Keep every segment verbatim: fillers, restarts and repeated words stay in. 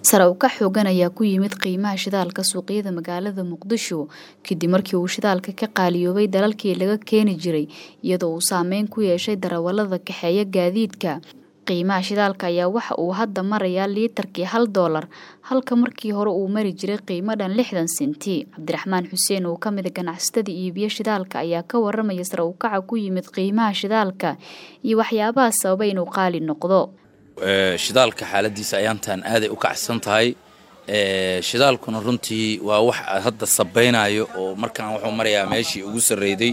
sare u kac xoogan ayaa ku yimid qiimaha shidaalka suuqyada magaalada Muqdisho kadib markii uu shidaalka ka qaaliyoobay dalalkii laga keeni jiray iyadoo uu saameyn ku yeeshay darawalada kaxeeya gaadiidka. Qiimaha shidaalka ayaa waxa uu hadda marayaa liitarkii hal doolar halka markii hore uu mari jiray qiimo dhan lixdan senti. Cabdiraxmaan Xuseen oo ka mid ah ganacsatada iibiya shidaalka ayaa ka waramaya sare u kaca ku yimid qiimaha shidaalka iyo waxyaabaha sababay inuu qaali noqdo. shidaalka xaaladiisa ayaantan aaday u kacsan tahay ee shidaalkuna runtii waa wax hadda sabaynayo oo markaan wuxuu marayaa meeshii ugu sareeyay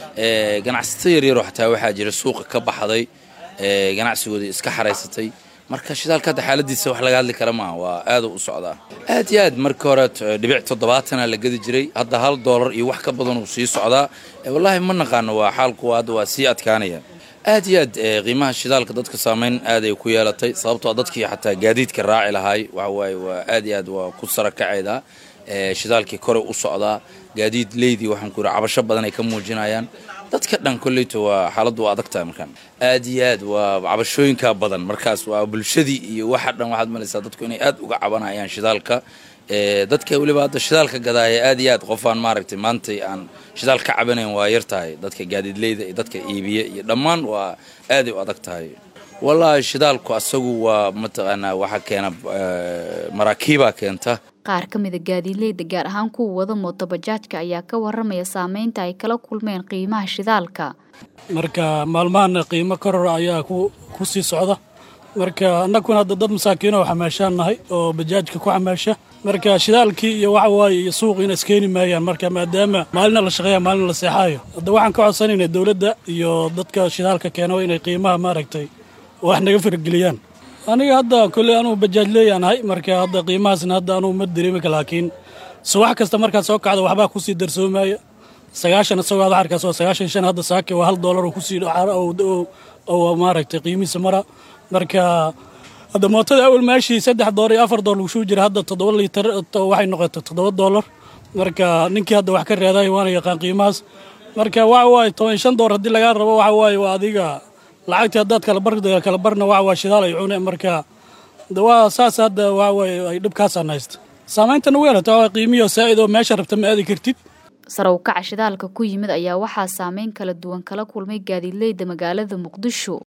ee ganacsatada yar yar xataa waxa jira suuqa ka baxday ee ganacsigooda iska xareysatay marka shidaalka hadda xaaladiisa wax laga hadli kara ma waa aad u socdaa aad iyo aad marka hore dhibic toddobaatan la gadi jiray hadda hal doolar iyo wax ka badan uu sii socdaa wallahi ma naqaan waa xaalku hadda waa sii adkaanaya aad iyo aad qiimaha shidaalka dadka saameyn aad ay ku yeelatay sababtoo dadkii xataa gaadiidka raaci lahaay waxa way waa aad iyo aad waa ku sarakacayda ee shidaalkii kore u socdaa gaadiid leeydi waxaan ku cabasho badan ay ka muujinayaan dadka dhan kulleeto waa xaaladu waa adagtahay markaan aad iyo aad waa cabashooyinka badan markaas waa bulshadii iyo waxa dhan waxaad malaysaa dadku inay aad uga cabanayaan shidaalka ee dadka waliba hadda shidaalka gadaaya aad iyo aad qofaan maaragtay maanta aan shidaal ka cabanayn waa yartahay dadka gaadiidleyda iyo dadka iibiye iyo dhammaan waa aad u adag tahay wallahi shidaalku asagu waa mataqaana waxa keena maraakiiba keenta qaar ka mid ah gaadiidleyda gaar ahaan kuwa wada mooto bajaajka ayaa ka waramaya saameynta ay kala kulmeen qiimaha shidaalka marka maalmahan qiimo koror ayaa ku ku sii socda marka annaguna dad masaakiin oo xamaashanahay oo bajaajka ku xamaasha marka shidaalkii iyo waxa waaye iyo suuq in iskeeni maayaan marka maadaama maalin la shaqeeyo maalin la seexayo hadda waxaan ka codsanaynaa dawladda iyo dadka shidaalka keeno inay qiimaha maaragtay wax naga fargeliyaan aniga hadda kulli aanu bajaaj leeyahay marka hadda qiimahaasna hadda aanu ma dareemi kara laakiin subax kasta marka soo kacdo waxba ku sii darsoomaya sagaashan soo wada harkaas oo sagaashan shan hadda saaki waa hal doolar oo ku sii oo oo maaragtay qiimihiisa mara marka hadda mootada awal maashi saddex doolar iyo afar doolar uu jira hadda toddoba liitar waxay noqotay toddoba doolar marka ninkii hadda wax ka reeday waana yaqaan qiimahaas marka waxa way toban iyo shan doolar hadii laga rabo waxa way waa adiga lacagta dad kala barda kala barna waxa waa shidaal ay cuneen marka dawaa saas hadda waxa way ay dhibkaas aanayst saameyntan weelata waa qiimiyo saaid oo meesha rabta ma aadi kartid sare u kaca shidaalka ku yimid ayaa waxa saameyn kala duwan kala kulmay gaadiidleyda magaalada Muqdisho.